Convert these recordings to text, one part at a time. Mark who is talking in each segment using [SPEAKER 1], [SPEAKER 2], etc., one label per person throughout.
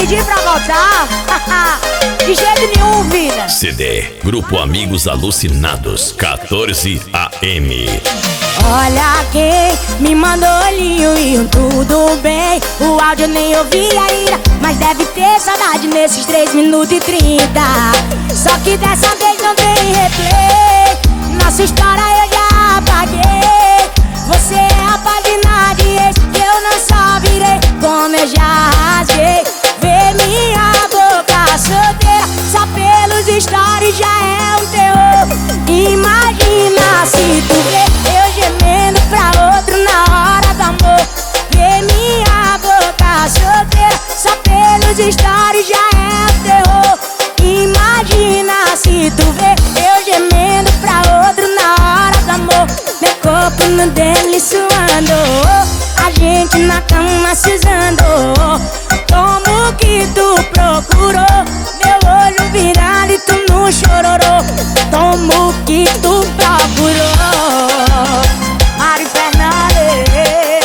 [SPEAKER 1] pedir pra voltar? De jeito nenhum, vida.
[SPEAKER 2] CD Grupo Amigos Alucinados, 14 AM.
[SPEAKER 1] Olha quem me mandou olhinho e um tudo bem. O áudio nem ouvi ainda, mas deve ter saudade nesses 3 minutos e 30. Só que dessa vez não tem replay. Nossa história eu já apaguei. Você é a página de ex que eu não só virei, como eu já rasguei. Vê minha boca solteira, só pelos stories já é um terror. Imagina se tu vê eu gemendo pra outro na hora do amor. Vê minha boca solteira, só pelos stories já é um terror. Imagina se tu vê eu gemendo pra outro na hora do amor. Meu corpo no dele suando, a gente na cama se usando. Como que tu procurou? Meu olho virado e tu não chororou. Como que tu procurou? Mário Fernandes,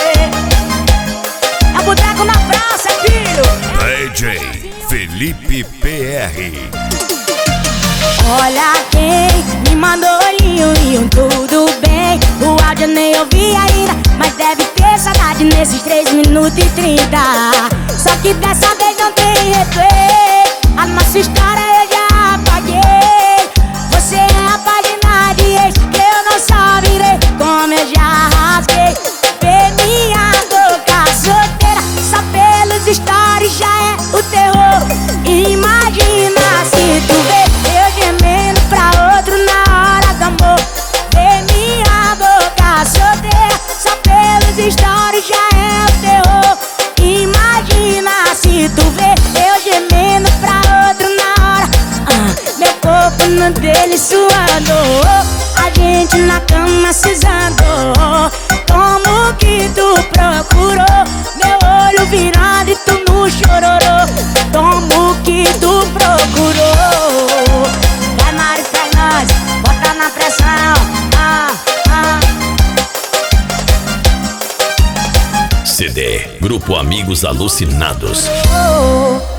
[SPEAKER 1] é boteco na praça, filho.
[SPEAKER 3] DJ Felipe PR.
[SPEAKER 1] Olha quem me mandou olhinho e um tudo bem. O áudio nem ouvi ainda, mas deve ter saudade nesses 3 minutos e 30. Só que dessa vez não tem replay. A nossa história eu já apaguei. Você é a página de ex que eu não só virei, como eu já rasguei. Vê minha boca solteira, só pelos stories já é o terror. Imagina se tu vê eu gemendo pra outro na hora do amor. Vê minha boca solteira, só pelos stories já é o terror. Imagina se tu vê eu gemendo pra outro na hora. Meu corpo no dele suando, a gente na cama se usando. Como que tu procurou? Meu olho virado e tu não chororou. Como que tu procurou? Vai, Mário Fernandes, bota na pressão.
[SPEAKER 2] CD Grupo Amigos Alucinados.
[SPEAKER 1] Oh.